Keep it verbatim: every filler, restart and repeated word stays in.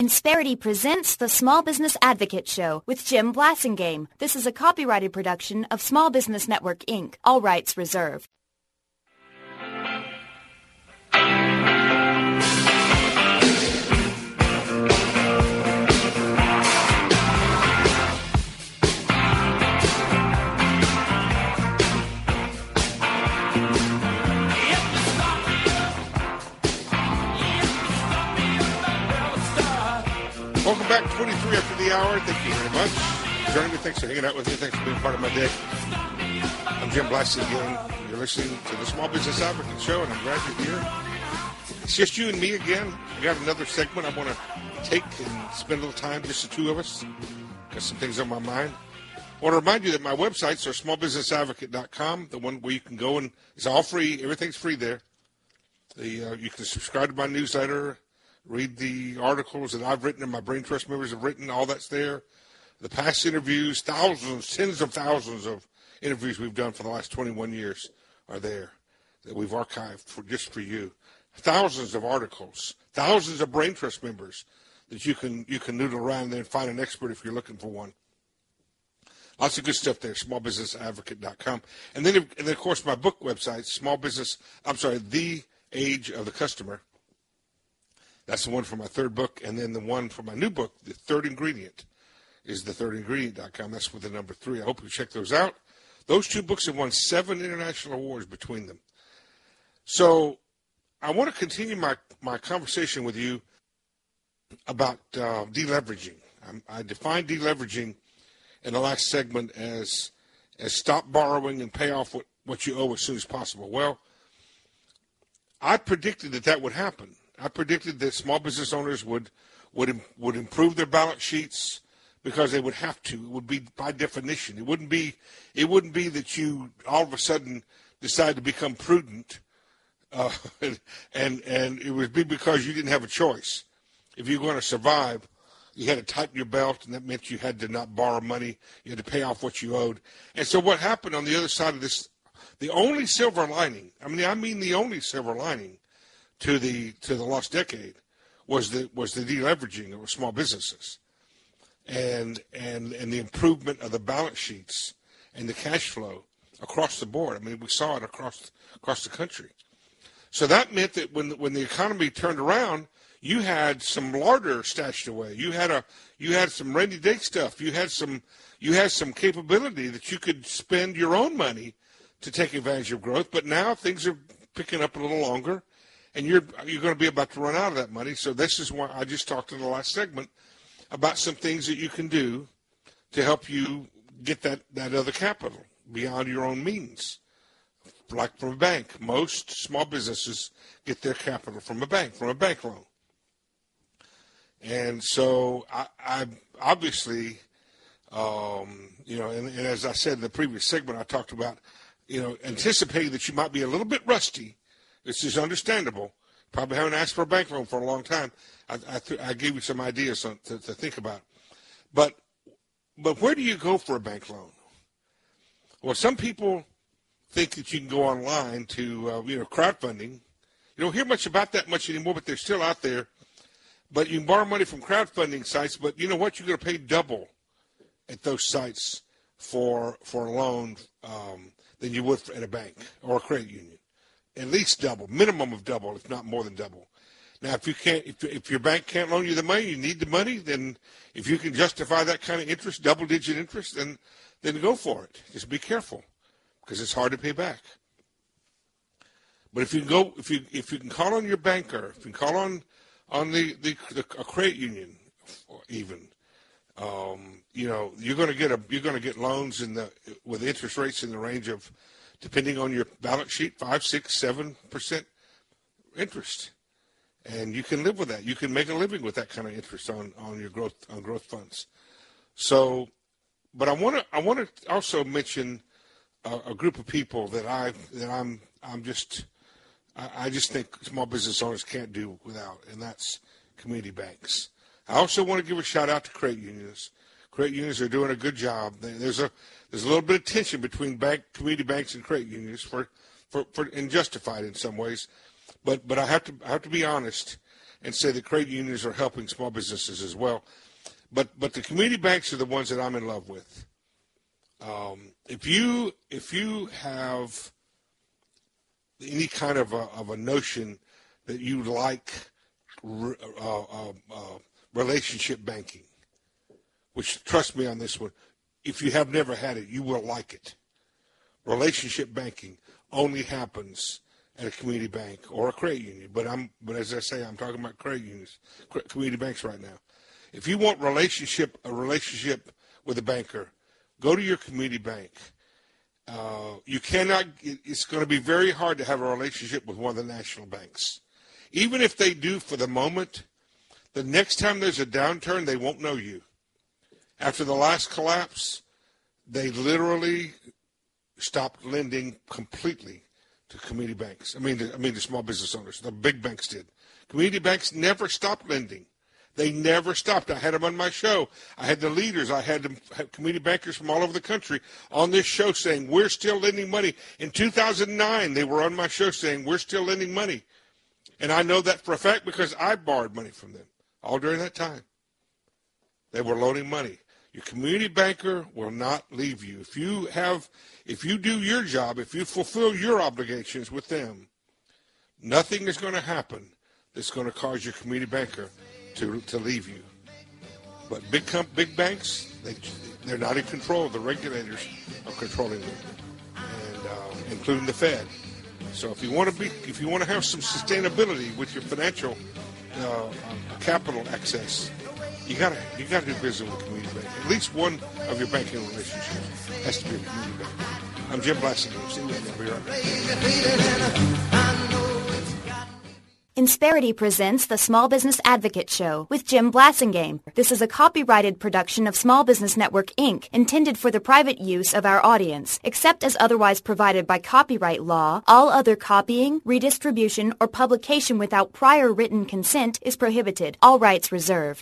Insperity presents the Small Business Advocate Show with Jim Blasingame. This is a copyrighted production of Small Business Network, Incorporated. All rights reserved. Welcome back, twenty-three after the hour. Thank you very much. Joining me, thanks for hanging out with me. Thanks for being part of my day. I'm Jim Blasingame. You're listening to the Small Business Advocate Show, and I'm glad you're here. It's just you and me again. I got another segment I want to take and spend a little time, just the two of us. Got some things on my mind. I want to remind you that my websites are small business advocate dot com, the one where you can go and it's all free. Everything's free there. The, uh, you can subscribe to my newsletter. Read the articles that I've written and my Brain Trust members have written. All that's there. The past interviews, thousands, tens of thousands of interviews we've done for the last twenty-one years are there that we've archived for just for you. Thousands of articles, thousands of Brain Trust members that you can you can noodle around there and find an expert if you're looking for one. Lots of good stuff there, small business advocate dot com. And then, and then of course, my book website, Small Business, I'm sorry, The Age of the Customer. That's the one for my third book, and then the one for my new book, The Third Ingredient, is the third ingredient dot com. That's with the number three. I hope you check those out. Those two books have won seven international awards between them. So I want to continue my, my conversation with you about uh, deleveraging. I, I defined deleveraging in the last segment as as stop borrowing and pay off what, what you owe as soon as possible. Well, I predicted that that would happen. I predicted that small business owners would would would improve their balance sheets because they would have to. It would be by definition. It wouldn't be it wouldn't be that you all of a sudden decide to become prudent, uh, and and it would be because you didn't have a choice. If you're going to survive, you had to tighten your belt, and that meant you had to not borrow money. You had to pay off what you owed. And so what happened on the other side of this? The only silver lining. I mean, I mean the only silver lining. To the to the lost decade was the was the deleveraging of small businesses, and and and the improvement of the balance sheets and the cash flow across the board. I mean, we saw it across across the country. So that meant that when when the economy turned around, you had some larder stashed away. You had a you had some rainy day stuff. You had some you had some capability that you could spend your own money to take advantage of growth. But now things are picking up a little longer. And you're you're going to be about to run out of that money. So this is why I just talked in the last segment about some things that you can do to help you get that, that other capital beyond your own means, like from a bank. Most small businesses get their capital from a bank, from a bank loan. And so I, I obviously, um, you know, and, and as I said in the previous segment, I talked about, you know, anticipating that you might be a little bit rusty. This is understandable. Probably haven't asked for a bank loan for a long time. I, I, th- I gave you some ideas on, to, to think about. But but where do you go for a bank loan? Well, some people think that you can go online to, uh, you know, crowdfunding. You don't hear much about that much anymore, but they're still out there. But you can borrow money from crowdfunding sites, but you know what? You're going to pay double at those sites for, for a loan um, than you would at a bank or a credit union. At least double, minimum of double, if not more than double. Now, if you can't, if, if your bank can't loan you the money, you need the money, then if you can justify that kind of interest, double-digit interest, then then go for it. Just be careful, because it's hard to pay back. But if you can go, if you if you can call on your banker, if you can call on on the the, the a credit union, even, um, you know, you're going to get a you're going to get loans in the with interest rates in the range of, depending on your balance sheet, five, six, seven percent interest, and you can live with that. You can make a living with that kind of interest on, on your growth on growth funds. So, but I want to I want to also mention a, a group of people that I that I'm I'm just I, I just think small business owners can't do without, and that's community banks. I also want to give a shout out to credit unions. Credit unions are doing a good job. There's a there's a little bit of tension between bank, community banks and credit unions for, for, for and justified in some ways, but but I have to I have to be honest and say that credit unions are helping small businesses as well. But but the community banks are the ones that I'm in love with. Um, if you if you have any kind of a, of a notion that you like uh, uh, uh, relationship banking, which, trust me on this one, if you have never had it, you will like it. Relationship banking only happens at a community bank or a credit union. But I'm, but as I say, I'm talking about credit unions, community banks right now. If you want relationship, a relationship with a banker, go to your community bank. Uh, you cannot. It's going to be very hard to have a relationship with one of the national banks, even if they do for the moment. The next time there's a downturn, they won't know you. After the last collapse, they literally stopped lending completely to community banks. I mean, I mean, the small business owners. The big banks did. Community banks never stopped lending. They never stopped. I had them on my show. I had the leaders. I had them, community bankers from all over the country on this show saying, we're still lending money. In two thousand nine, they were on my show saying, we're still lending money. And I know that for a fact because I borrowed money from them all during that time. They were loaning money. Your community banker will not leave you. If you have, if you do your job, if you fulfill your obligations with them, nothing is going to happen that's going to cause your community banker to to leave you. But big comp, big banks, they they're not in control. The regulators are controlling them, and uh, including the Fed. So if you want to be, if you want to have some sustainability with your financial uh, capital access, you gotta you gotta do business with a community bank. At least one of your banking relationships has to be a community bank. I'm Jim Blasingame. See you later. I'll be right back. Insperity presents the Small Business Advocate Show with Jim Blasingame. This is a copyrighted production of Small Business Network, Incorporated, intended for the private use of our audience. Except as otherwise provided by copyright law, all other copying, redistribution, or publication without prior written consent is prohibited. All rights reserved.